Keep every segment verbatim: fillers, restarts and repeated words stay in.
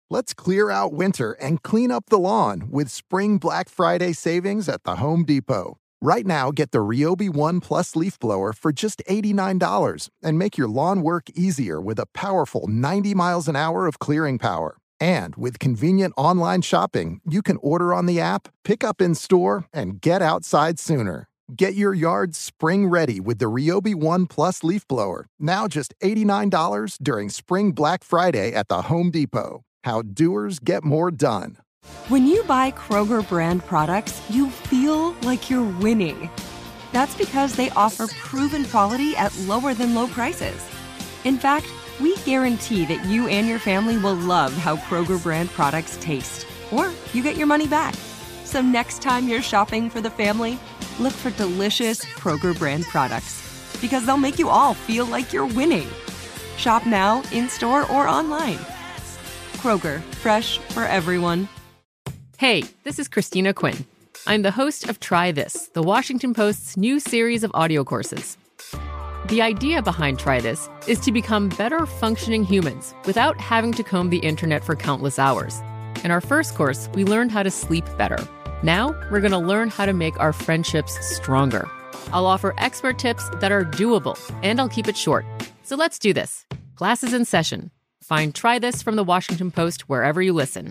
Let's clear out winter and clean up the lawn with Spring Black Friday savings at the Home Depot. Right now, get the Ryobi One Plus leaf blower for just eighty-nine dollars and make your lawn work easier with a powerful ninety miles an hour of clearing power. And with convenient online shopping, you can order on the app, pick up in store, and get outside sooner. Get your yard spring ready with the Ryobi One Plus leaf blower, now just eighty-nine dollars during Spring Black Friday at the Home Depot. How doers get more done. When you buy Kroger brand products, you feel like you're winning. That's because they offer proven quality at lower than low prices. In fact, we guarantee that you and your family will love how Kroger brand products taste, or you get your money back. So next time you're shopping for the family, look for delicious Kroger brand products, because they'll make you all feel like you're winning. Shop now, in-store, or online. Kroger, fresh for everyone. Hey, this is Christina Quinn. I'm the host of Try This, the Washington Post's new series of audio courses. The idea behind Try This is to become better functioning humans without having to comb the internet for countless hours. In our first course, we learned how to sleep better. Now, we're going to learn how to make our friendships stronger. I'll offer expert tips that are doable, and I'll keep it short. So let's do this. Class is in session. Find Try This from the Washington Post wherever you listen.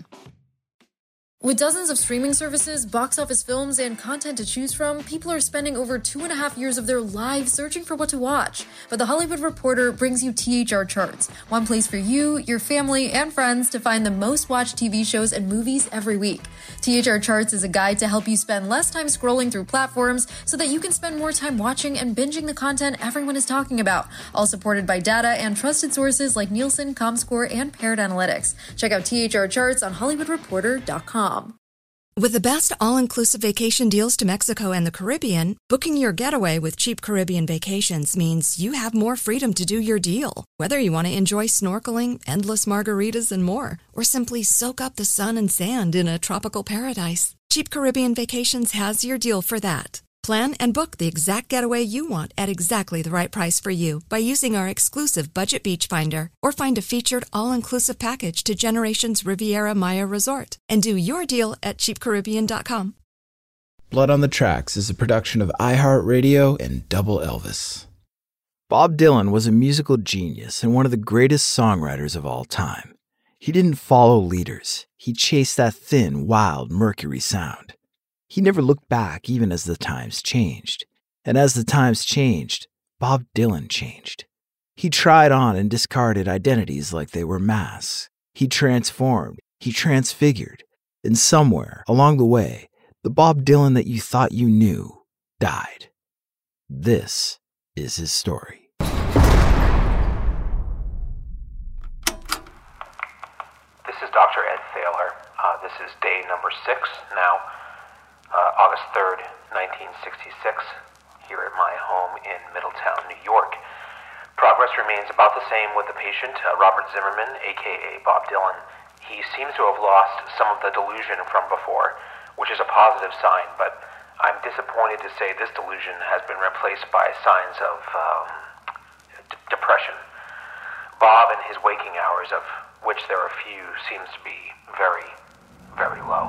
With dozens of streaming services, box office films, and content to choose from, people are spending over two and a half years of their lives searching for what to watch. But The Hollywood Reporter brings you T H R Charts, one place for you, your family, and friends to find the most watched T V shows and movies every week. T H R Charts is a guide to help you spend less time scrolling through platforms so that you can spend more time watching and binging the content everyone is talking about, all supported by data and trusted sources like Nielsen, Comscore, and Parrot Analytics. Check out T H R Charts on Hollywood Reporter dot com. With the best all-inclusive vacation deals to Mexico and the Caribbean, booking your getaway with Cheap Caribbean Vacations means you have more freedom to do your deal. Whether you want to enjoy snorkeling, endless margaritas, and more, or simply soak up the sun and sand in a tropical paradise, Cheap Caribbean Vacations has your deal for that. Plan and book the exact getaway you want at exactly the right price for you by using our exclusive Budget Beach Finder, or find a featured all-inclusive package to Generations Riviera Maya Resort and do your deal at cheap caribbean dot com. Blood on the Tracks is a production of iHeartRadio and Double Elvis. Bob Dylan was a musical genius and one of the greatest songwriters of all time. He didn't follow leaders. He chased that thin, wild Mercury sound. He never looked back even as the times changed. And as the times changed, Bob Dylan changed. He tried on and discarded identities like they were masks. He transformed. He transfigured. And somewhere along the way, the Bob Dylan that you thought you knew died. This is his story. This is Doctor Ed Thaler. Uh, this is day number six now. Uh, August third, nineteen sixty-six, here at my home in Middletown, New York. Progress remains about the same with the patient, uh, Robert Zimmerman, a k a. Bob Dylan. He seems to have lost some of the delusion from before, which is a positive sign, but I'm disappointed to say this delusion has been replaced by signs of um, d- depression. Bob, in his waking hours, of which there are few, seems to be very, very low.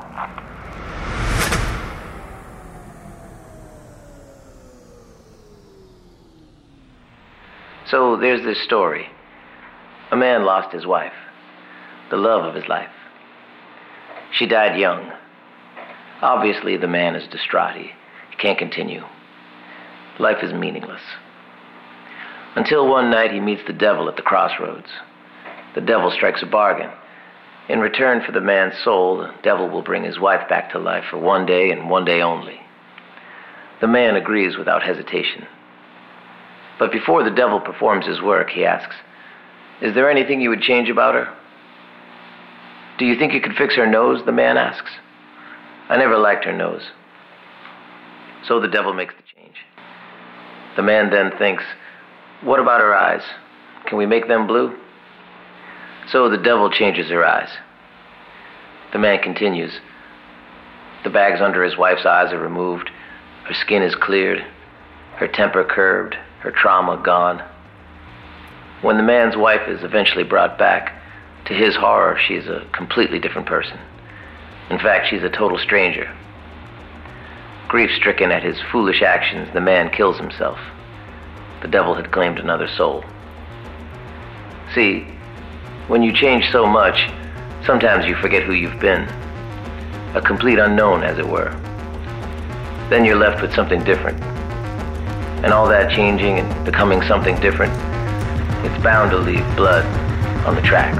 So there's this story. A man lost his wife, the love of his life. She died young. Obviously, the man is distraught. He, he can't continue. Life is meaningless. Until one night he meets the devil at the crossroads. The devil strikes a bargain. In return for the man's soul, the devil will bring his wife back to life for one day and one day only. The man agrees without hesitation. But before the devil performs his work, he asks, "Is there anything you would change about her?" "Do you think you could fix her nose?" the man asks. "I never liked her nose." So the devil makes the change. The man then thinks, "What about her eyes? Can we make them blue?" So the devil changes her eyes. The man continues. The bags under his wife's eyes are removed. Her skin is cleared. Her temper curbed. Her trauma gone. When the man's wife is eventually brought back, To his horror, she is a completely different person. In fact, she's a total stranger. Grief-stricken at his foolish actions, the man kills himself. The devil had claimed another soul. See, when you change so much, sometimes you forget who you've been. A complete unknown, as it were. Then you're left with something different. And all that changing and becoming something different, it's bound to leave blood on the tracks.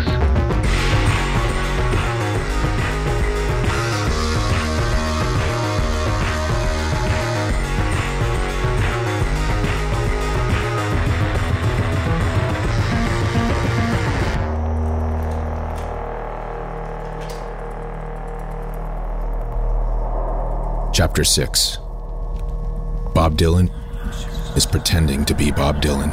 Chapter six. Bob Dylan is pretending to be Bob Dylan.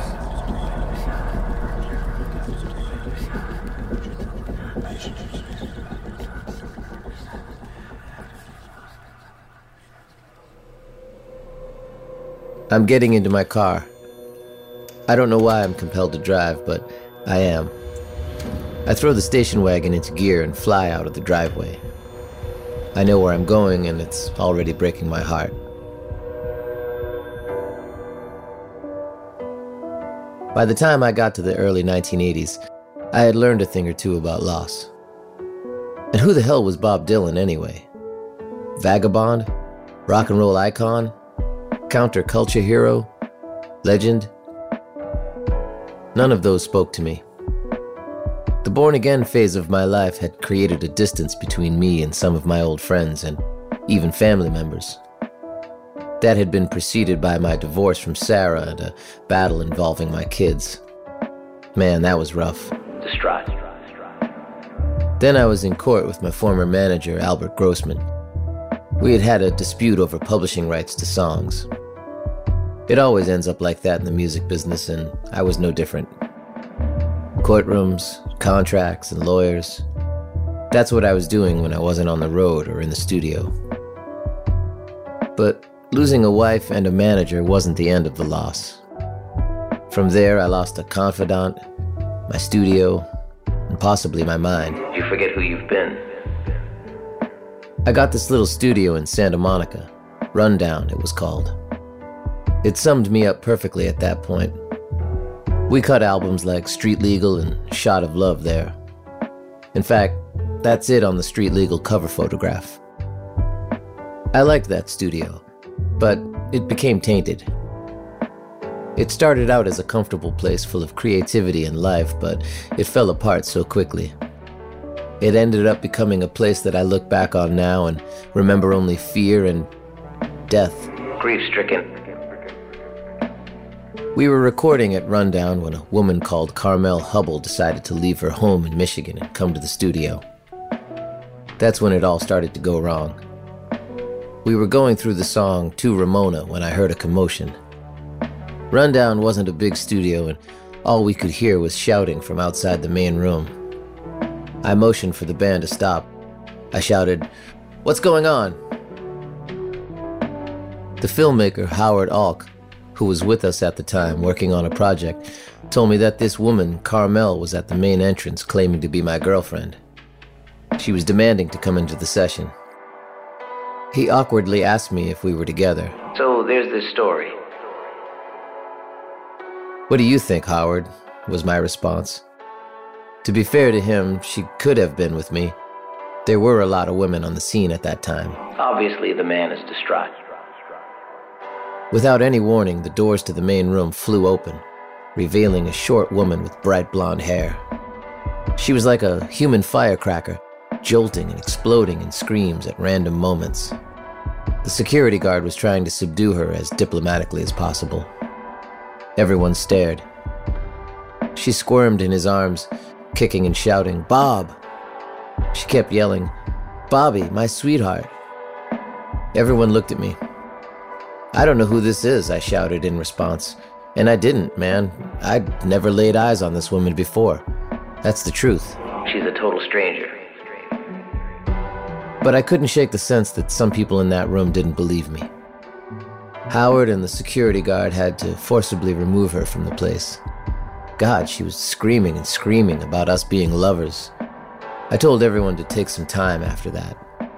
I'm getting into my car. I don't know why I'm compelled to drive, but I am. I throw the station wagon into gear and fly out of the driveway. I know where I'm going, and it's already breaking my heart. By the time I got to the early nineteen eighties, I had learned a thing or two about loss. And who the hell was Bob Dylan anyway? Vagabond? Rock and roll icon? Counterculture hero? Legend? None of those spoke to me. The born-again phase of my life had created a distance between me and some of my old friends and even family members. That had been preceded by my divorce from Sarah and a battle involving my kids. Man, that was rough. Distraught. Then I was in court with my former manager, Albert Grossman. We had had a dispute over publishing rights to songs. It always ends up like that in the music business, and I was no different. Courtrooms, contracts, and lawyers. That's what I was doing when I wasn't on the road or in the studio. But losing a wife and a manager wasn't the end of the loss. From there, I lost a confidant, my studio, and possibly my mind. You forget who you've been. I got this little studio in Santa Monica. Rundown, it was called. It summed me up perfectly at that point. We cut albums like Street Legal and Shot of Love there. In fact, that's it on the Street Legal cover photograph. I liked that studio, but it became tainted. It started out as a comfortable place full of creativity and life, but it fell apart so quickly. It ended up becoming a place that I look back on now and remember only fear and death. Grief-stricken. We were recording at Rundown when a woman called Carmel Hubble decided to leave her home in Michigan and come to the studio. That's when it all started to go wrong. We were going through the song To Ramona when I heard a commotion. Rundown wasn't a big studio, and all we could hear was shouting from outside the main room. I motioned for the band to stop. I shouted, "What's going on?" The filmmaker, Howard Alk, who was with us at the time working on a project, told me that this woman, Carmel, was at the main entrance claiming to be my girlfriend. She was demanding to come into the session. He awkwardly asked me if we were together. So there's this story. "What do you think, Howard?" was my response. To be fair to him, she could have been with me. There were a lot of women on the scene at that time. Obviously, the man is distraught. Without any warning, the doors to the main room flew open, revealing a short woman with bright blonde hair. She was like a human firecracker, jolting and exploding in screams at random moments. The security guard was trying to subdue her as diplomatically as possible. Everyone stared. She squirmed in his arms, kicking and shouting, "Bob!" She kept yelling, "Bobby, my sweetheart." Everyone looked at me. "I don't know who this is," I shouted in response. And I didn't, man. I'd never laid eyes on this woman before. That's the truth. She's a total stranger. But I couldn't shake the sense that some people in that room didn't believe me. Howard and the security guard had to forcibly remove her from the place. God, she was screaming and screaming about us being lovers, I told everyone to take some time after that.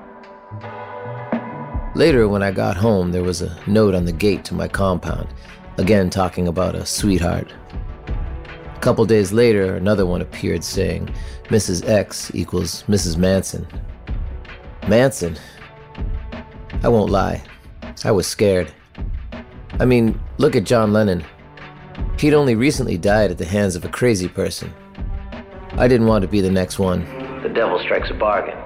Later, when I got home, there was a note on the gate to my compound, again talking about a sweetheart. A couple days later, another one appeared saying Missus X equals Missus Manson. Manson? I won't lie, I was scared. I mean, look at John Lennon. He'd only recently died at the hands of a crazy person. I didn't want to be the next one. The devil strikes a bargain.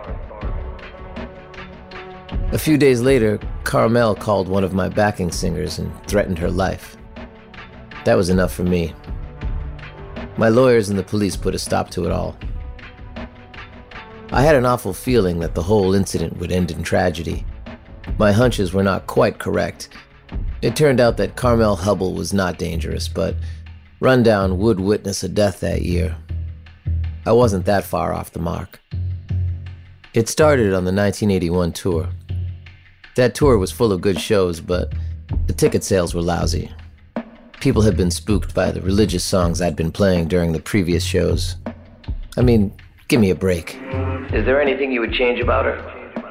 A few days later, Carmel called one of my backing singers and threatened her life. That was enough for me. My lawyers and the police put a stop to it all. I had an awful feeling that the whole incident would end in tragedy. My hunches were not quite correct. It turned out that Carmel Hubble was not dangerous, but Rundown would witness a death that year. I wasn't that far off the mark. It started on the nineteen eighty-one tour. That tour was full of good shows, but the ticket sales were lousy. People had been spooked by the religious songs I'd been playing during the previous shows. I mean, give me a break. Is there anything you would change about her?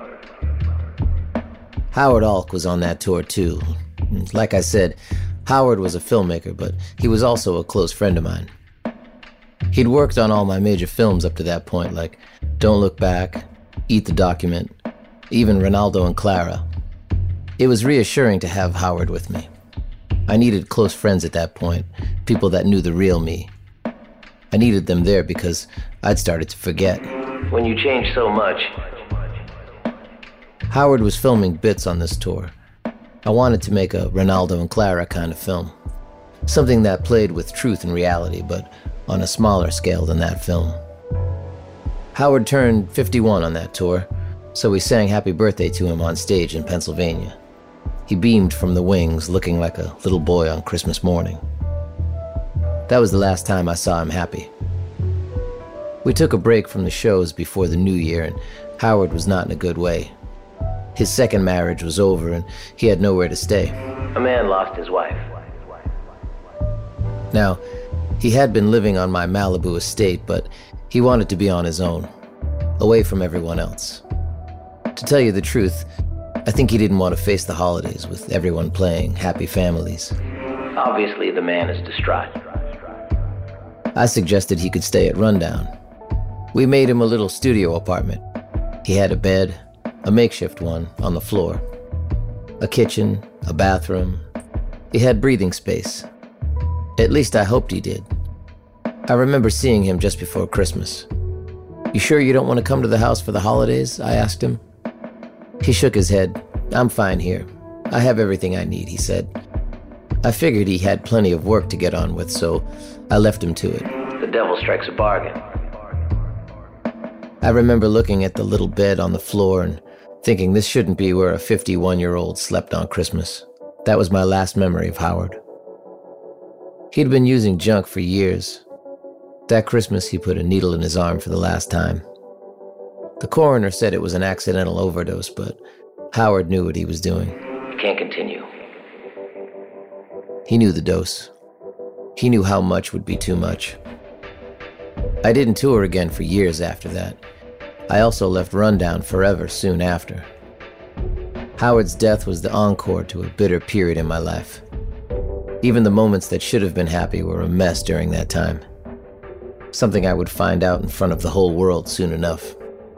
Howard Alk was on that tour too. Like I said, Howard was a filmmaker, but he was also a close friend of mine. He'd worked on all my major films up to that point, like Don't Look Back, Eat the Document, even Ronaldo and Clara. It was reassuring to have Howard with me. I needed close friends at that point, people that knew the real me. I needed them there because I'd started to forget. When you change so much... Howard was filming bits on this tour. I wanted to make a Ronaldo and Clara kind of film. Something that played with truth and reality, but on a smaller scale than that film. Howard turned fifty-one on that tour, so we sang happy birthday to him on stage in Pennsylvania. He beamed from the wings, looking like a little boy on Christmas morning. That was the last time I saw him happy. We took a break from the shows before the new year, and Howard was not in a good way. His second marriage was over, and he had nowhere to stay. A man lost his wife. Now, he had been living on my Malibu estate, but he wanted to be on his own, away from everyone else. To tell you the truth, I think he didn't want to face the holidays with everyone playing Happy Families. Obviously, the man is distraught. I suggested he could stay at Rundown. We made him a little studio apartment. He had a bed, a makeshift one, on the floor. A kitchen, a bathroom. He had breathing space. At least I hoped he did. I remember seeing him just before Christmas. "You sure you don't want to come to the house for the holidays?" I asked him. He shook his head. "I'm fine here. I have everything I need," he said. I figured he had plenty of work to get on with, so I left him to it. The devil strikes a bargain. I remember looking at the little bed on the floor and thinking this shouldn't be where a fifty-one-year-old slept on Christmas. That was my last memory of Howard. He'd been using junk for years. That Christmas, he put a needle in his arm for the last time. The coroner said it was an accidental overdose, but Howard knew what he was doing. You can't continue. He knew the dose. He knew how much would be too much. I didn't tour again for years after that. I also left Rundown forever soon after. Howard's death was the encore to a bitter period in my life. Even the moments that should have been happy were a mess during that time. Something I would find out in front of the whole world soon enough.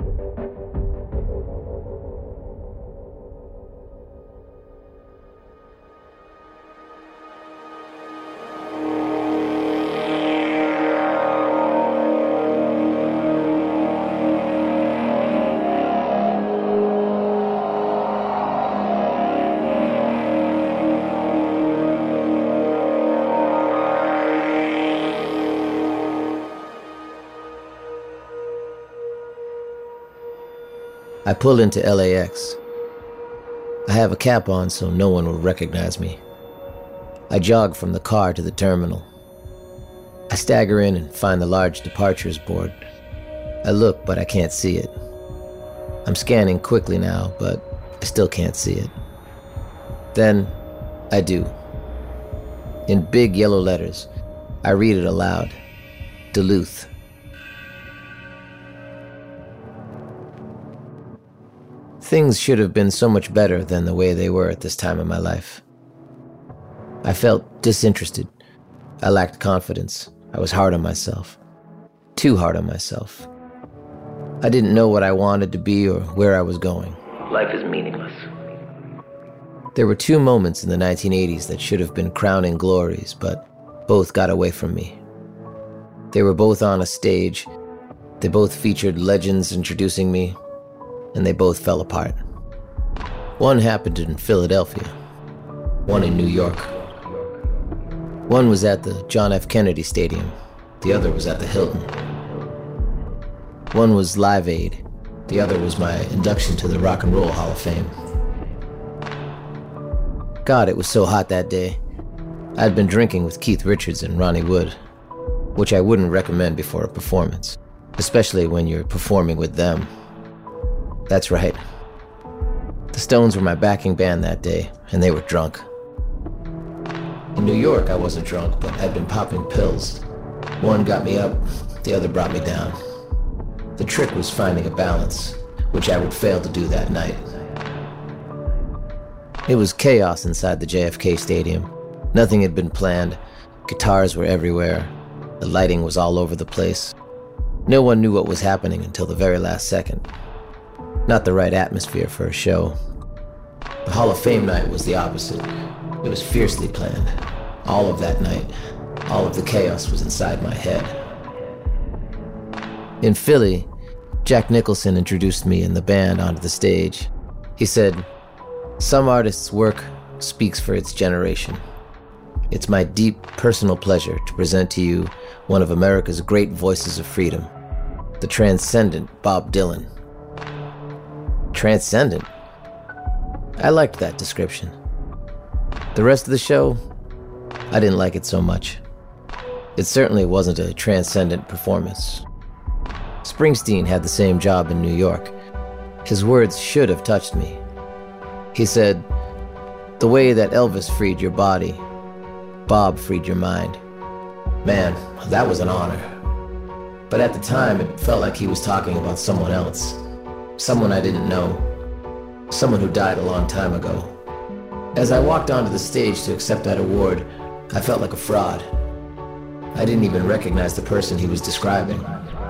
I pull into L A X. I have a cap on so no one will recognize me. I jog from the car to the terminal. I stagger in and find the large departures board. I look, but I can't see it. I'm scanning quickly now, but I still can't see it. Then, I do. In big yellow letters, I read it aloud. Duluth. Things should have been so much better than the way they were at this time in my life. I felt disinterested. I lacked confidence. I was hard on myself. Too hard on myself. I didn't know what I wanted to be or where I was going. Life is meaningless. There were two moments in the nineteen eighties that should have been crowning glories, but both got away from me. They were both on a stage. They both featured legends introducing me, and they both fell apart. One happened in Philadelphia, one in New York. One was at the John F. Kennedy Stadium, the other was at the Hilton. One was Live Aid, the other was my induction to the Rock and Roll Hall of Fame. God, it was so hot that day. I'd been drinking with Keith Richards and Ronnie Wood, which I wouldn't recommend before a performance, especially when you're performing with them. That's right. The Stones were my backing band that day, and they were drunk. In New York, I wasn't drunk, but I'd been popping pills. One got me up, the other brought me down. The trick was finding a balance, which I would fail to do that night. It was chaos inside the J F K Stadium. Nothing had been planned. Guitars were everywhere. The lighting was all over the place. No one knew what was happening until the very last second. Not the right atmosphere for a show. The Hall of Fame night was the opposite. It was fiercely planned. All of that night, all of the chaos was inside my head. In Philly, Jack Nicholson introduced me and the band onto the stage. He said, "Some artists' work speaks for its generation. It's my deep personal pleasure to present to you one of America's great voices of freedom, the transcendent Bob Dylan." Transcendent? I liked that description. The rest of the show, I didn't like it so much. It certainly wasn't a transcendent performance. Springsteen had the same job in New York. His words should have touched me. He said, "The way that Elvis freed your body, Bob freed your mind." Man, that was an honor. But at the time, it felt like he was talking about someone else. Someone I didn't know. Someone who died a long time ago. As I walked onto the stage to accept that award, I felt like a fraud. I didn't even recognize the person he was describing.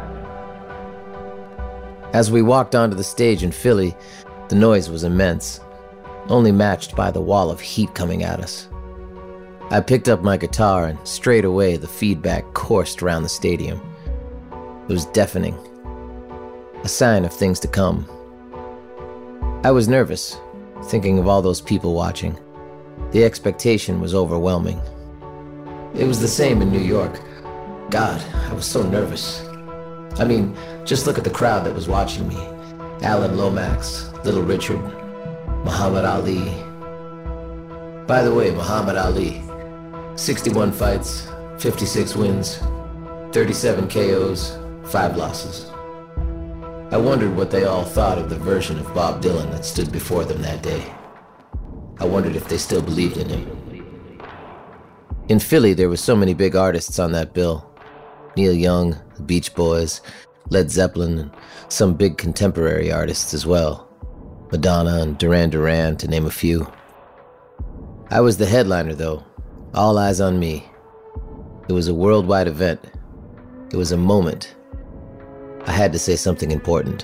As we walked onto the stage in Philly, the noise was immense, only matched by the wall of heat coming at us. I picked up my guitar and straight away the feedback coursed around the stadium. It was deafening, a sign of things to come. I was nervous, thinking of all those people watching. The expectation was overwhelming. It was the same in New York. God, I was so nervous. I mean, just look at the crowd that was watching me. Alan Lomax, Little Richard, Muhammad Ali. By the way, Muhammad Ali, sixty-one fights, fifty-six wins, thirty-seven K Os, five losses. I wondered what they all thought of the version of Bob Dylan that stood before them that day. I wondered if they still believed in him. In Philly, there were so many big artists on that bill. Neil Young, the Beach Boys, Led Zeppelin, and some big contemporary artists as well. Madonna and Duran Duran, to name a few. I was the headliner, though. All eyes on me. It was a worldwide event. It was a moment. I had to say something important.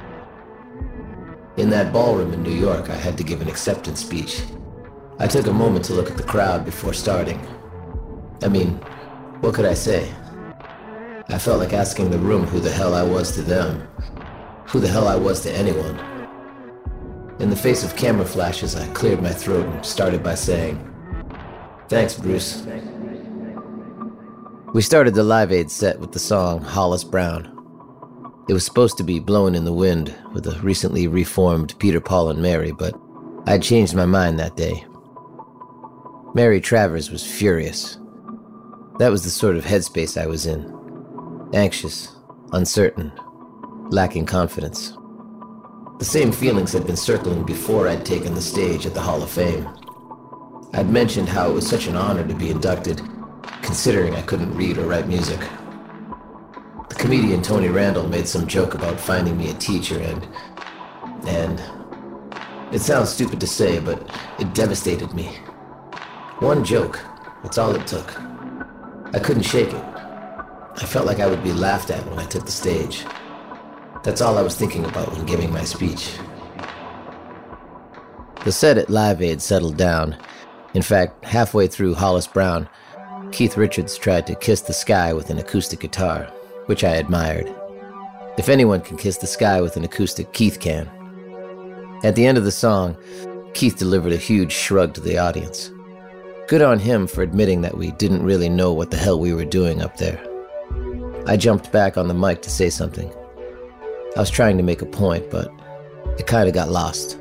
In that ballroom in New York, I had to give an acceptance speech. I took a moment to look at the crowd before starting. I mean, what could I say? I felt like asking the room who the hell I was to them, who the hell I was to anyone. In the face of camera flashes, I cleared my throat and started by saying, "Thanks, Bruce." We started the Live Aid set with the song Hollis Brown. It was supposed to be Blowin' in the Wind with a recently reformed Peter, Paul, and Mary, but I'd changed my mind that day. Mary Travers was furious. That was the sort of headspace I was in. Anxious, uncertain, lacking confidence. The same feelings had been circling before I'd taken the stage at the Hall of Fame. I'd mentioned how it was such an honor to be inducted, considering I couldn't read or write music. The comedian Tony Randall made some joke about finding me a teacher and... and It sounds stupid to say, but it devastated me. One joke, that's all it took. I couldn't shake it. I felt like I would be laughed at when I took the stage. That's all I was thinking about when giving my speech. The set at Live Aid settled down. In fact, halfway through Hollis Brown, Keith Richards tried to kiss the sky with an acoustic guitar, which I admired. If anyone can kiss the sky with an acoustic, Keith can. At the end of the song, Keith delivered a huge shrug to the audience. Good on him for admitting that we didn't really know what the hell we were doing up there. I jumped back on the mic to say something. I was trying to make a point, but it kind of got lost.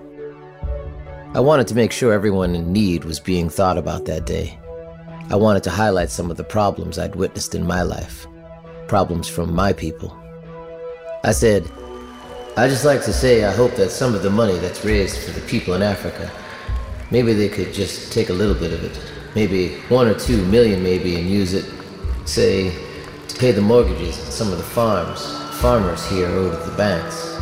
I wanted to make sure everyone in need was being thought about that day. I wanted to highlight some of the problems I'd witnessed in my life. Problems from my people. I said, I'd just like to say I hope that some of the money that's raised for the people in Africa, maybe they could just take a little bit of it, maybe one or two million maybe, and use it, say, to pay the mortgages at some of the farms, farmers here owed at the banks.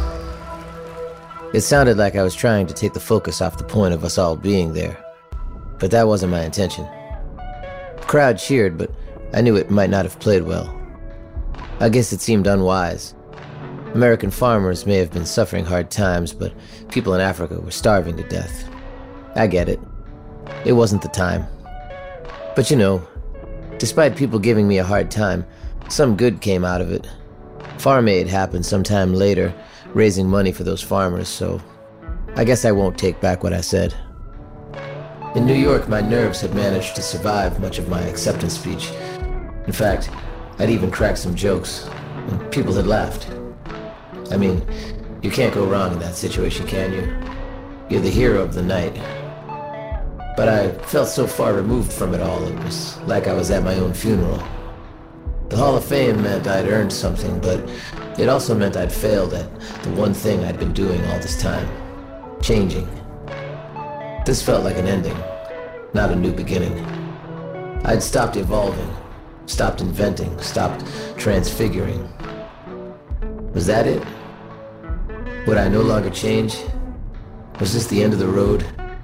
It sounded like I was trying to take the focus off the point of us all being there, but that wasn't my intention. The crowd cheered, but I knew it might not have played well. I guess it seemed unwise. American farmers may have been suffering hard times, but people in Africa were starving to death. I get it. It wasn't the time. But you know, despite people giving me a hard time, some good came out of it. Farm Aid happened sometime later, raising money for those farmers, so I guess I won't take back what I said. In New York, my nerves had managed to survive much of my acceptance speech. In fact, I'd even cracked some jokes, and people had laughed. I mean, you can't go wrong in that situation, can you? You're the hero of the night. But I felt so far removed from it all, it was like I was at my own funeral. The Hall of Fame meant I'd earned something, but it also meant I'd failed at the one thing I'd been doing all this time. Changing. This felt like an ending, not a new beginning. I'd stopped evolving, stopped inventing, stopped transfiguring. Was that it? Would I no longer change? Was this the end of the road?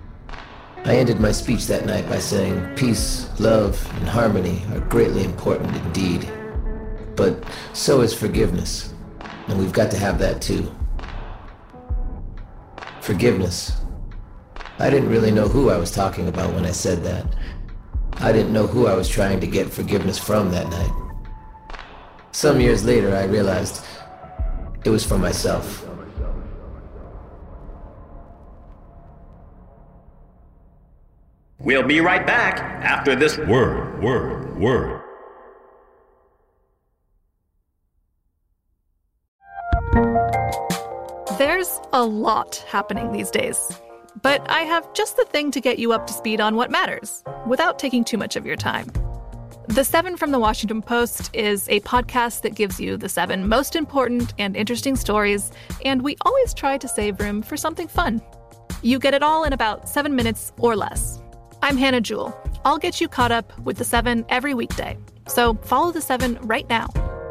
I ended my speech that night by saying peace, love, and harmony are greatly important indeed. But so is forgiveness, and we've got to have that too. Forgiveness. I didn't really know who I was talking about when I said that. I didn't know who I was trying to get forgiveness from that night. Some years later, I realized it was for myself. We'll be right back after this word, word, word. There's a lot happening these days, but I have just the thing to get you up to speed on what matters, without taking too much of your time. The Seven from the Washington Post is a podcast that gives you the seven most important and interesting stories, and we always try to save room for something fun. You get it all in about seven minutes or less. I'm Hannah Jewell. I'll get you caught up with the seven every weekday. So follow the seven right now.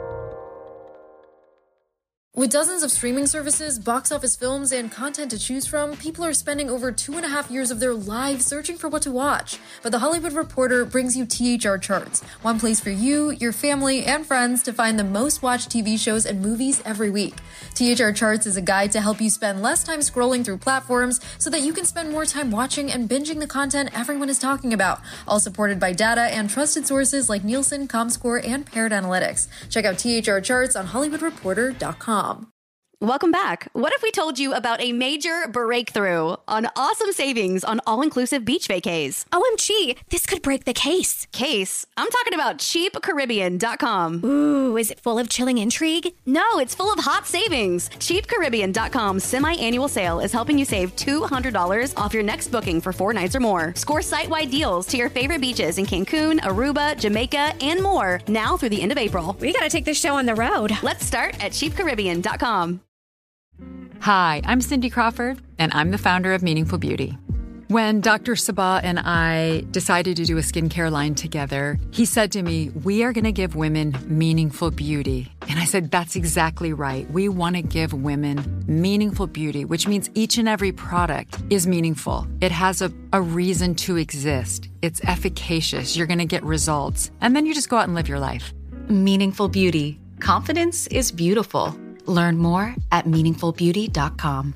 With dozens of streaming services, box office films, and content to choose from, people are spending over two and a half years of their lives searching for what to watch. But The Hollywood Reporter brings you T H R Charts, one place for you, your family, and friends to find the most watched T V shows and movies every week. T H R Charts is a guide to help you spend less time scrolling through platforms so that you can spend more time watching and binging the content everyone is talking about, all supported by data and trusted sources like Nielsen, Comscore, and Paired Analytics. Check out T H R Charts on Hollywood Reporter dot com. Welcome back. What if we told you about a major breakthrough on awesome savings on all-inclusive beach vacays? O M G, this could break the case. Case? I'm talking about cheap caribbean dot com. Ooh, is it full of chilling intrigue? No, it's full of hot savings. cheap caribbean dot com's semi-annual sale is helping you save two hundred dollars off your next booking for four nights or more. Score site-wide deals to your favorite beaches in Cancun, Aruba, Jamaica, and more now through the end of April. We gotta take this show on the road. Let's start at cheap caribbean dot com. Hi, I'm Cindy Crawford, and I'm the founder of Meaningful Beauty. When Doctor Sabah and I decided to do a skincare line together, he said to me, we are going to give women meaningful beauty. And I said, that's exactly right. We want to give women meaningful beauty, which means each and every product is meaningful. It has a, a reason to exist. It's efficacious. You're going to get results. And then you just go out and live your life. Meaningful beauty. Confidence is beautiful. Learn more at meaningful beauty dot com.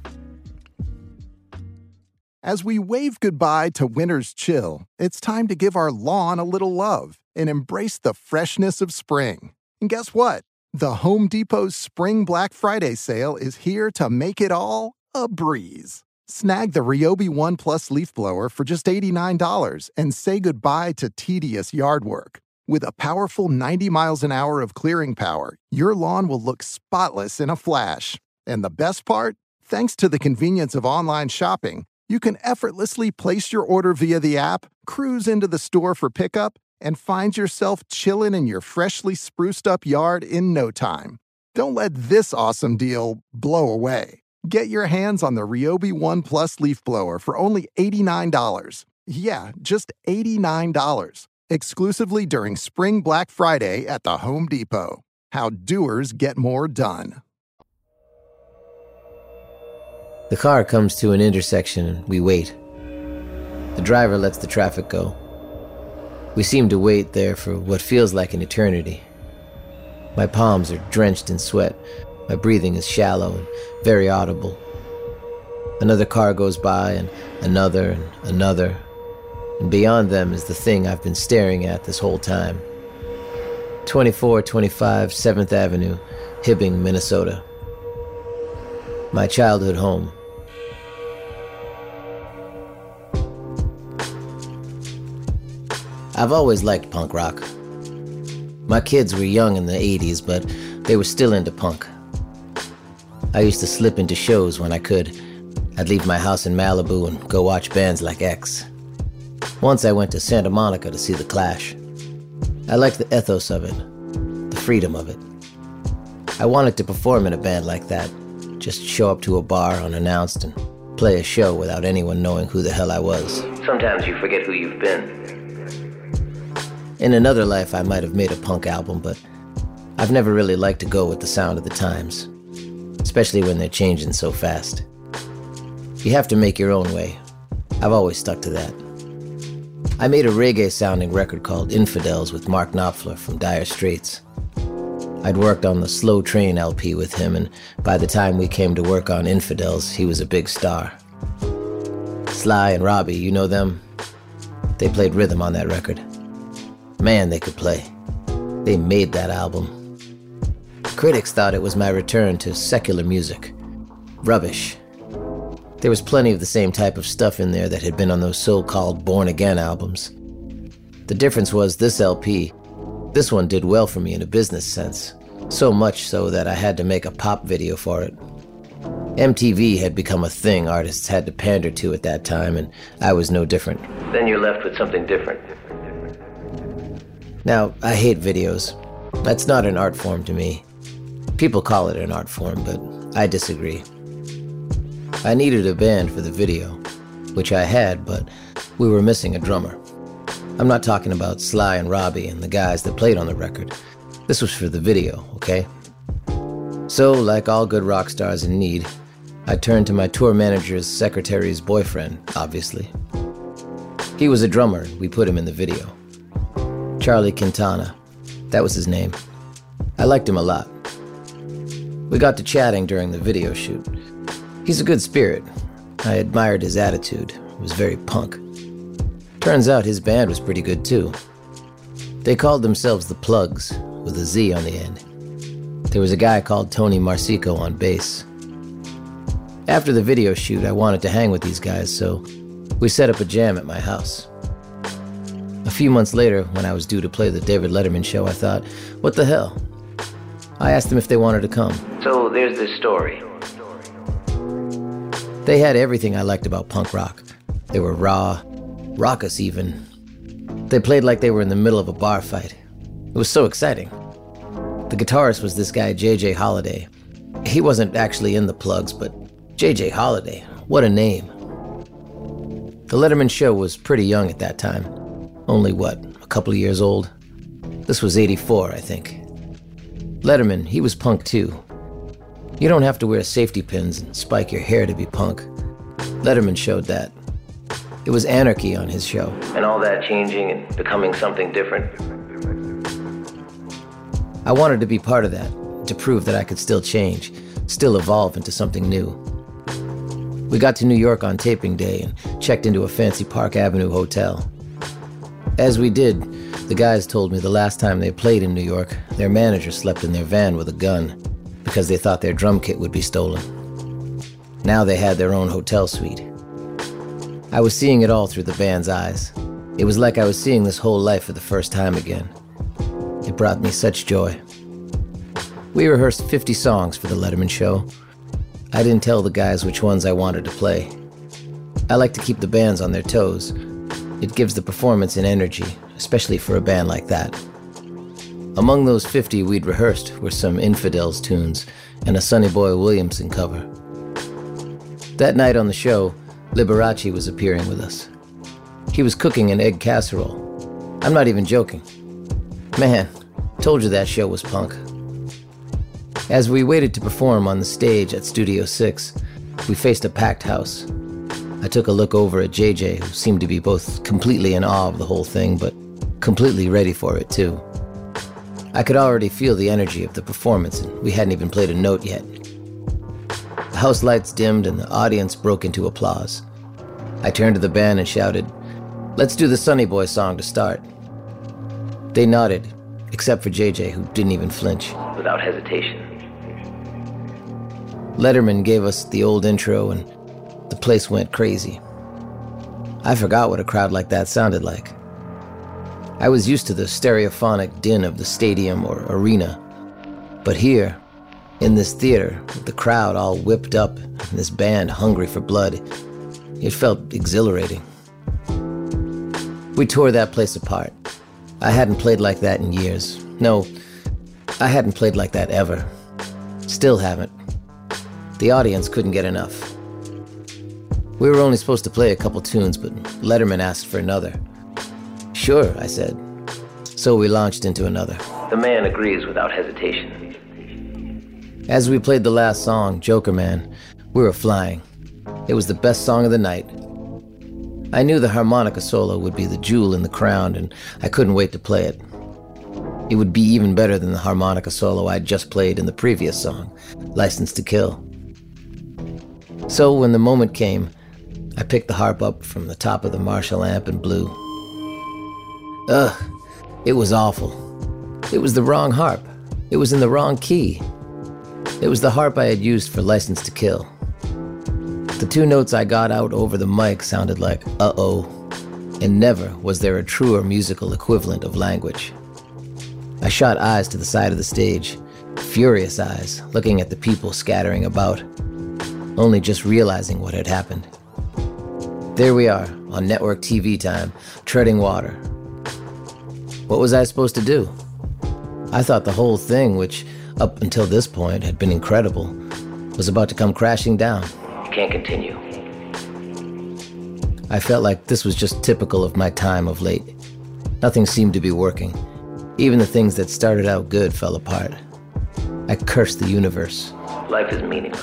As we wave goodbye to winter's chill, it's time to give our lawn a little love and embrace the freshness of spring. And guess what? The Home Depot's Spring Black Friday sale is here to make it all a breeze. Snag the Ryobi One Plus leaf blower for just eighty-nine dollars and say goodbye to tedious yard work. With a powerful ninety miles an hour of clearing power, your lawn will look spotless in a flash. And the best part? Thanks to the convenience of online shopping, you can effortlessly place your order via the app, cruise into the store for pickup, and find yourself chilling in your freshly spruced up yard in no time. Don't let this awesome deal blow away. Get your hands on the Ryobi One Plus leaf blower for only eighty-nine dollars. Yeah, just eighty-nine dollars. Exclusively during Spring Black Friday at the Home Depot. How doers get more done. The car comes to an intersection and we wait. The driver lets the traffic go. We seem to wait there for what feels like an eternity. My palms are drenched in sweat. My breathing is shallow and very audible. Another car goes by and another and another. And beyond them is the thing I've been staring at this whole time. twenty-four twenty-five seventh Avenue, Hibbing, Minnesota. My childhood home. I've always liked punk rock. My kids were young in the eighties, but they were still into punk. I used to slip into shows when I could. I'd leave my house in Malibu and go watch bands like X. Once I went to Santa Monica to see The Clash. I liked the ethos of it, the freedom of it. I wanted to perform in a band like that, just show up to a bar unannounced and play a show without anyone knowing who the hell I was. Sometimes you forget who you've been. In another life, I might have made a punk album, but I've never really liked to go with the sound of the times, especially when they're changing so fast. You have to make your own way. I've always stuck to that. I made a reggae-sounding record called Infidels with Mark Knopfler from Dire Straits. I'd worked on the Slow Train L P with him, and by the time we came to work on Infidels, he was a big star. Sly and Robbie, you know them? They played rhythm on that record. Man, they could play. They made that album. Critics thought it was my return to secular music. Rubbish. There was plenty of the same type of stuff in there that had been on those so-called Born Again albums. The difference was this L P, this one did well for me in a business sense, so much so that I had to make a pop video for it. M T V had become a thing artists had to pander to at that time, and I was no different. Then you're left with something different. Now, I hate videos. That's not an art form to me. People call it an art form, but I disagree. I needed a band for the video, which I had, but we were missing a drummer. I'm not talking about Sly and Robbie and the guys that played on the record. This was for the video, okay? So, like all good rock stars in need, I turned to my tour manager's secretary's boyfriend, obviously. He was a drummer, and we put him in the video. Charlie Quintana, that was his name. I liked him a lot. We got to chatting during the video shoot. He's a good spirit. I admired his attitude. It was very punk. Turns out his band was pretty good too. They called themselves the Plugs, with a Z on the end. There was a guy called Tony Marsico on bass. After the video shoot, I wanted to hang with these guys, so we set up a jam at my house. A few months later, when I was due to play the David Letterman show, I thought, what the hell? I asked them if they wanted to come. So there's this story. They had everything I liked about punk rock. They were raw, raucous even. They played like they were in the middle of a bar fight. It was so exciting. The guitarist was this guy, J J Holiday. He wasn't actually in the Plugs, but J J Holiday, what a name. The Letterman Show was pretty young at that time. Only, what, a couple of years old? This was eighty-four, I think. Letterman, he was punk too. You don't have to wear safety pins and spike your hair to be punk. Letterman showed that. It was anarchy on his show. And all that changing and becoming something different. I wanted to be part of that, to prove that I could still change, still evolve into something new. We got to New York on taping day and checked into a fancy Park Avenue hotel. As we did, the guys told me the last time they played in New York, their manager slept in their van with a gun because they thought their drum kit would be stolen. Now they had their own hotel suite. I was seeing it all through the band's eyes. It was like I was seeing this whole life for the first time again. It brought me such joy. We rehearsed fifty songs for the Letterman Show. I didn't tell the guys which ones I wanted to play. I like to keep the bands on their toes. It gives the performance an energy, especially for a band like that. Among those fifty we'd rehearsed were some Infidels tunes and a Sonny Boy Williamson cover. That night on the show, Liberace was appearing with us. He was cooking an egg casserole. I'm not even joking. Man, told you that show was punk. As we waited to perform on the stage at Studio six, we faced a packed house. I took a look over at J J, who seemed to be both completely in awe of the whole thing, but completely ready for it too. I could already feel the energy of the performance, and we hadn't even played a note yet. The house lights dimmed and the audience broke into applause. I turned to the band and shouted, "Let's do the Sonny Boy song to start." They nodded, except for J J, who didn't even flinch. Without hesitation. Letterman gave us the old intro and the place went crazy. I forgot what a crowd like that sounded like. I was used to the stereophonic din of the stadium or arena, but here, in this theater, with the crowd all whipped up and this band hungry for blood, it felt exhilarating. We tore that place apart. I hadn't played like that in years. No, I hadn't played like that ever. Still haven't. The audience couldn't get enough. We were only supposed to play a couple tunes, but Letterman asked for another. Sure, I said. So we launched into another. The man agrees without hesitation. As we played the last song, Joker Man, we were flying. It was the best song of the night. I knew the harmonica solo would be the jewel in the crown, and I couldn't wait to play it. It would be even better than the harmonica solo I'd just played in the previous song, License to Kill. So when the moment came, I picked the harp up from the top of the Marshall amp and blew. Ugh, it was awful. It was the wrong harp. It was in the wrong key. It was the harp I had used for License to Kill. The two notes I got out over the mic sounded like uh-oh, and never was there a truer musical equivalent of language. I shot eyes to the side of the stage, furious eyes, looking at the people scattering about, only just realizing what had happened. There we are, on network T V time, treading water. What was I supposed to do? I thought the whole thing, which up until this point had been incredible, was about to come crashing down. You can't continue. I felt like this was just typical of my time of late. Nothing seemed to be working. Even the things that started out good fell apart. I cursed the universe. Life is meaningless.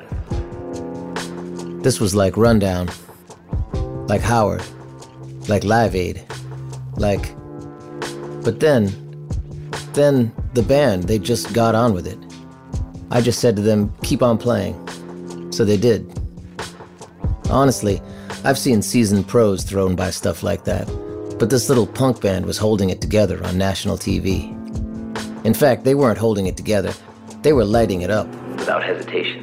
This was like Rundown, like Howard, like Live Aid, like... But then, then the band, they just got on with it. I just said to them, keep on playing. So they did. Honestly, I've seen seasoned pros thrown by stuff like that, but this little punk band was holding it together on national T V. In fact, they weren't holding it together, they were lighting it up. Without hesitation.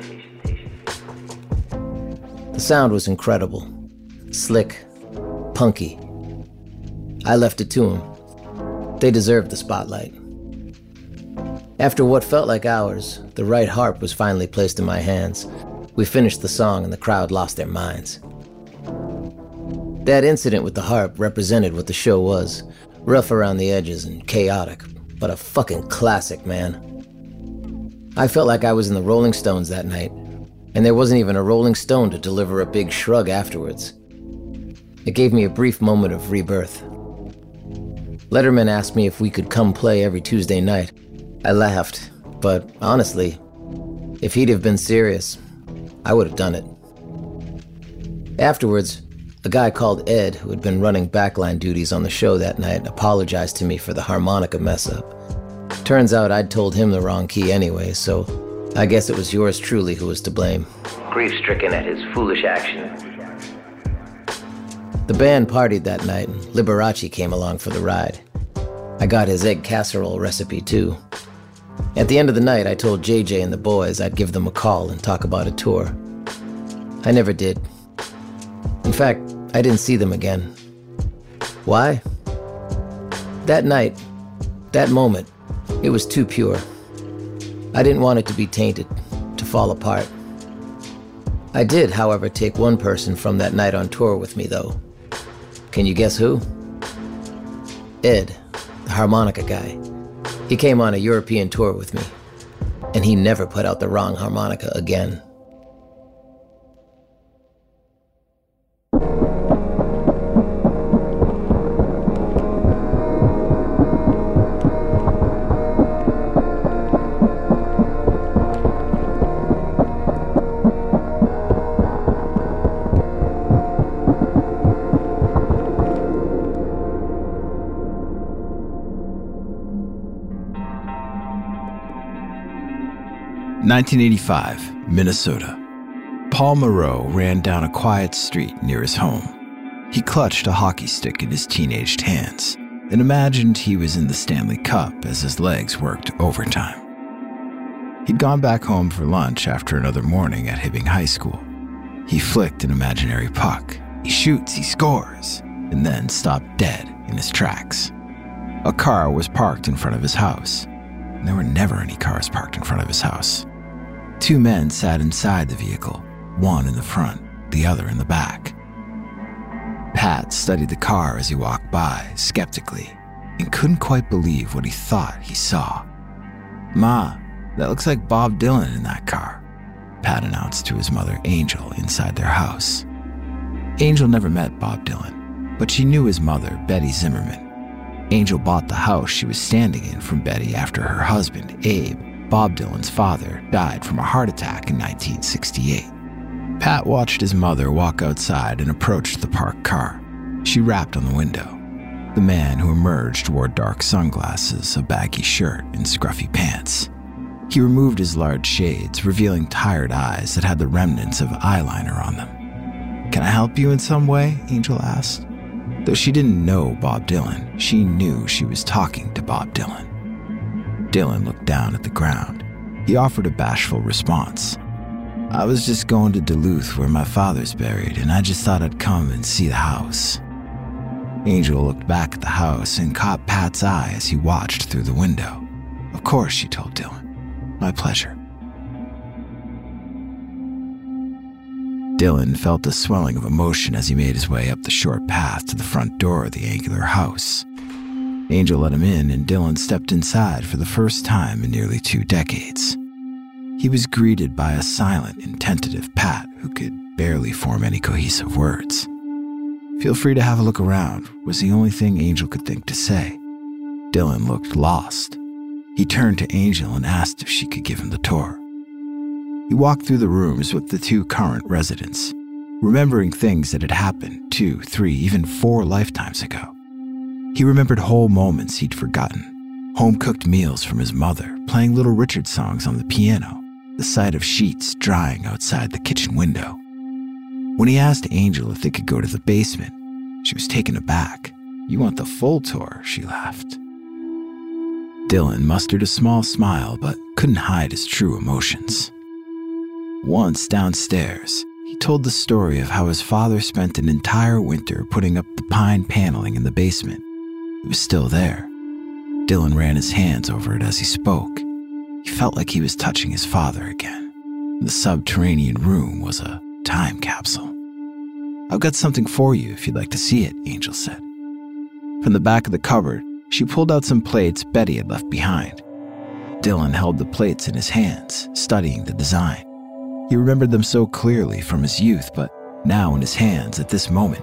The sound was incredible. Slick. Punky. I left it to them. They deserved the spotlight. After what felt like hours, the right harp was finally placed in my hands. We finished the song and the crowd lost their minds. That incident with the harp represented what the show was. Rough around the edges and chaotic, but a fucking classic, man. I felt like I was in the Rolling Stones that night, and there wasn't even a Rolling Stone to deliver a big shrug afterwards. It gave me a brief moment of rebirth. Letterman asked me if we could come play every Tuesday night. I laughed, but honestly, if he'd have been serious, I would have done it. Afterwards, a guy called Ed, who had been running backline duties on the show that night, apologized to me for the harmonica mess-up. Turns out I'd told him the wrong key anyway, so I guess it was yours truly who was to blame. Grief-stricken at his foolish action. The band partied that night, and Liberace came along for the ride. I got his egg casserole recipe, too. At the end of the night, I told J J and the boys I'd give them a call and talk about a tour. I never did. In fact, I didn't see them again. Why? That night, that moment, it was too pure. I didn't want it to be tainted, to fall apart. I did, however, take one person from that night on tour with me, though. Can you guess who? Ed, the harmonica guy. He came on a European tour with me, and he never put out the wrong harmonica again. nineteen eighty-five, Minnesota. Paul Moreau ran down a quiet street near his home. He clutched a hockey stick in his teenaged hands and imagined he was in the Stanley Cup as his legs worked overtime. He'd gone back home for lunch after another morning at Hibbing High School. He flicked an imaginary puck. He shoots, he scores, and then stopped dead in his tracks. A car was parked in front of his house. There were never any cars parked in front of his house. Two men sat inside the vehicle, one in the front, the other in the back. Pat studied the car as he walked by, skeptically, and couldn't quite believe what he thought he saw. "Ma, that looks like Bob Dylan in that car," Pat announced to his mother, Angel, inside their house. Angel never met Bob Dylan, but she knew his mother, Betty Zimmerman. Angel bought the house she was standing in from Betty after her husband, Abe, Bob Dylan's father, died from a heart attack in nineteen sixty-eight. Pat watched his mother walk outside and approached the parked car. She rapped on the window. The man who emerged wore dark sunglasses, a baggy shirt, and scruffy pants. He removed his large shades, revealing tired eyes that had the remnants of eyeliner on them. "Can I help you in some way?" Angel asked. Though she didn't know Bob Dylan, she knew she was talking to Bob Dylan. Dylan looked down at the ground. He offered a bashful response. "I was just going to Duluth where my father's buried, and I just thought I'd come and see the house." Angel looked back at the house and caught Pat's eye as he watched through the window. "Of course," she told Dylan. "My pleasure." Dylan felt a swelling of emotion as he made his way up the short path to the front door of the angular house. Angel let him in, and Dylan stepped inside for the first time in nearly two decades. He was greeted by a silent and tentative Pat who could barely form any cohesive words. "Feel free to have a look around," was the only thing Angel could think to say. Dylan looked lost. He turned to Angel and asked if she could give him the tour. He walked through the rooms with the two current residents, remembering things that had happened two, three, even four lifetimes ago. He remembered whole moments he'd forgotten, home-cooked meals from his mother, playing Little Richard songs on the piano, the sight of sheets drying outside the kitchen window. When he asked Angel if they could go to the basement, she was taken aback. "You want the full tour?" she laughed. Dylan mustered a small smile, but couldn't hide his true emotions. Once downstairs, he told the story of how his father spent an entire winter putting up the pine paneling in the basement. It was still there. Dylan ran his hands over it as he spoke. He felt like he was touching his father again. The subterranean room was a time capsule. "I've got something for you if you'd like to see it," Angel said. From the back of the cupboard, she pulled out some plates Betty had left behind. Dylan held the plates in his hands, studying the design. He remembered them so clearly from his youth, but now in his hands at this moment,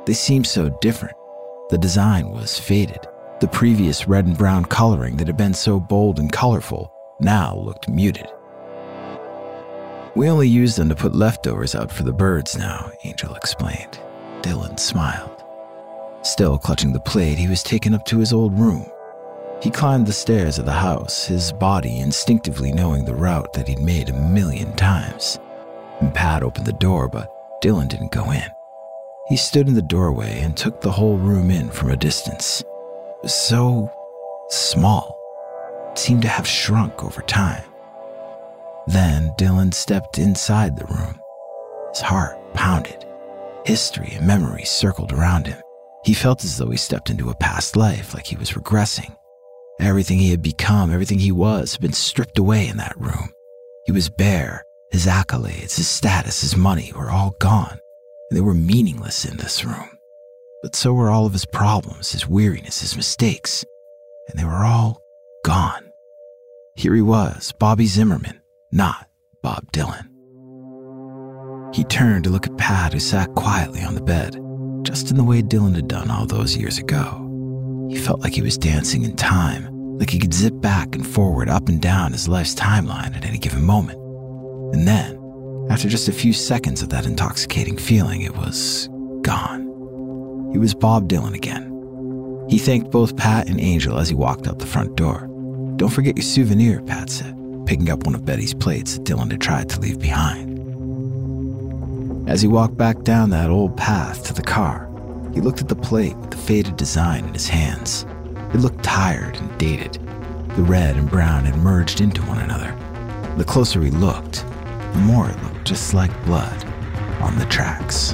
They seemed so different. The design was faded. The previous red and brown coloring that had been so bold and colorful now looked muted. "We only use them to put leftovers out for the birds now," Angel explained. Dylan smiled. Still clutching the plate, he was taken up to his old room. He climbed the stairs of the house, his body instinctively knowing the route that he'd made a million times. And Pat opened the door, but Dylan didn't go in. He stood in the doorway and took the whole room in from a distance. It was so small. It seemed to have shrunk over time. Then Dylan stepped inside the room. His heart pounded. History and memories circled around him. He felt as though he stepped into a past life, like he was regressing. Everything he had become, everything he was, had been stripped away in that room. He was bare. His accolades, his status, his money were all gone, and they were meaningless in this room. But so were all of his problems, his weariness, his mistakes, and they were all gone. Here he was, Bobby Zimmerman, not Bob Dylan. He turned to look at Pat, who sat quietly on the bed, just in the way Dylan had done all those years ago. He felt like he was dancing in time, like he could zip back and forward, up and down his life's timeline at any given moment. And then, after just a few seconds of that intoxicating feeling, it was gone. He was Bob Dylan again. He thanked both Pat and Angel as he walked out the front door. "Don't forget your souvenir," Pat said, picking up one of Betty's plates that Dylan had tried to leave behind. As he walked back down that old path to the car, he looked at the plate with the faded design in his hands. It looked tired and dated. The red and brown had merged into one another. The closer he looked, the more it looked just like blood on the tracks.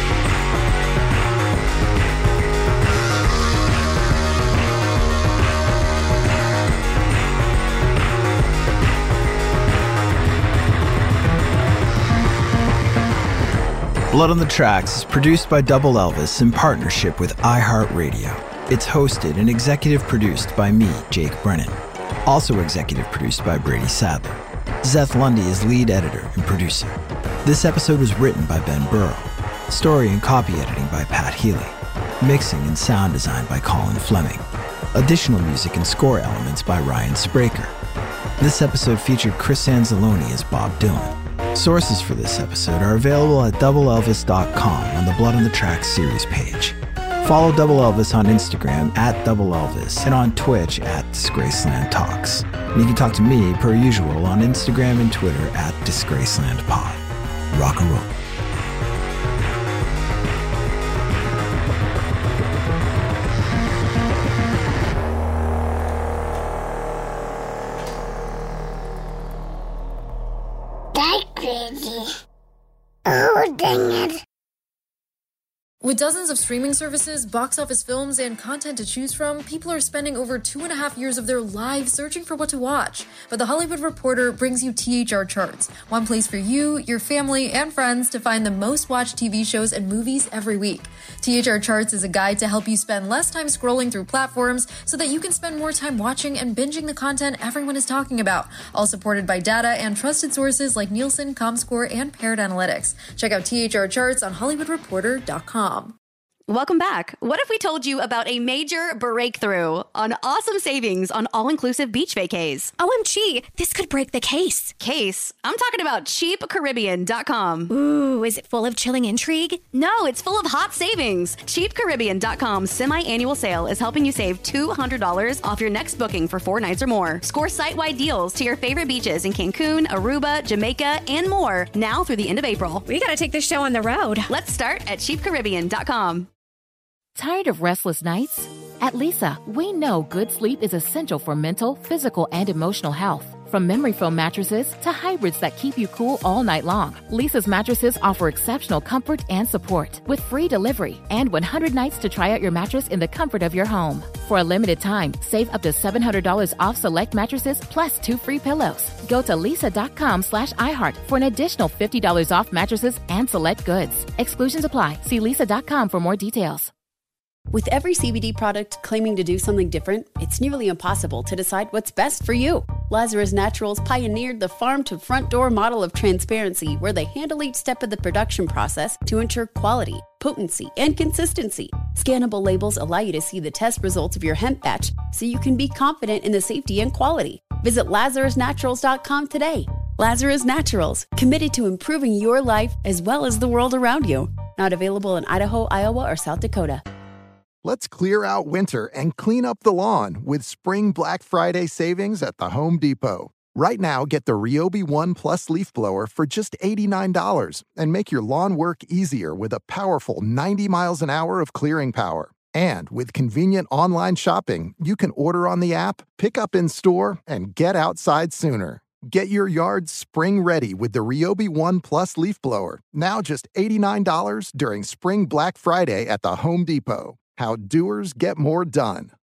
Blood on the Tracks is produced by Double Elvis in partnership with iHeartRadio. It's hosted and executive produced by me, Jake Brennan. Also executive produced by Brady Sadler. Zeth Lundy is lead editor and producer. This episode was written by Ben Burrow. Story and copy editing by Pat Healy. Mixing and sound design by Colin Fleming. Additional music and score elements by Ryan Spraker. This episode featured Chris Anzalone as Bob Dylan. Sources for this episode are available at double elvis dot com on the Blood on the Tracks series page. Follow Double Elvis on Instagram at Double Elvis and on Twitch at Disgraceland Talks. And you can talk to me, per usual, on Instagram and Twitter at DisgracelandPod. Rock and roll. Oh, dang it. With dozens of streaming services, box office films, and content to choose from, people are spending over two and a half years of their lives searching for what to watch. But The Hollywood Reporter brings you T H R Charts, one place for you, your family, and friends to find the most watched T V shows and movies every week. T H R Charts is a guide to help you spend less time scrolling through platforms so that you can spend more time watching and binging the content everyone is talking about, all supported by data and trusted sources like Nielsen, Comscore, and Paired Analytics. Check out T H R Charts on Hollywood Reporter dot com. Welcome back. What if we told you about a major breakthrough on awesome savings on all-inclusive beach vacays? O M G, this could break the case. Case? I'm talking about cheap caribbean dot com. Ooh, is it full of chilling intrigue? No, it's full of hot savings. cheap caribbean dot com's semi-annual sale is helping you save two hundred dollars off your next booking for four nights or more. Score site-wide deals to your favorite beaches in Cancun, Aruba, Jamaica, and more now through the end of April. We gotta take this show on the road. Let's start at cheap caribbean dot com. Tired of restless nights? At Leesa, we know good sleep is essential for mental, physical, and emotional health. From memory foam mattresses to hybrids that keep you cool all night long, Leesa's mattresses offer exceptional comfort and support with free delivery and one hundred nights to try out your mattress in the comfort of your home. For a limited time, save up to seven hundred dollars off select mattresses plus two free pillows. Go to leesa.com slash iHeart for an additional fifty dollars off mattresses and select goods. Exclusions apply. See leesa dot com for more details. With every C B D product claiming to do something different, it's nearly impossible to decide what's best for you. Lazarus Naturals pioneered the farm-to-front-door model of transparency, where they handle each step of the production process to ensure quality, potency, and consistency. Scannable labels allow you to see the test results of your hemp batch, so you can be confident in the safety and quality. Visit lazarus naturals dot com today. Lazarus Naturals, committed to improving your life as well as the world around you. Not available in Idaho, Iowa, or South Dakota. Let's clear out winter and clean up the lawn with Spring Black Friday savings at the Home Depot. Right now, get the Ryobi One Plus leaf blower for just eighty-nine dollars and make your lawn work easier with a powerful ninety miles an hour of clearing power. And with convenient online shopping, you can order on the app, pick up in store, and get outside sooner. Get your yard spring ready with the Ryobi One Plus leaf blower, now just eighty-nine dollars during Spring Black Friday at the Home Depot. How doers get more done.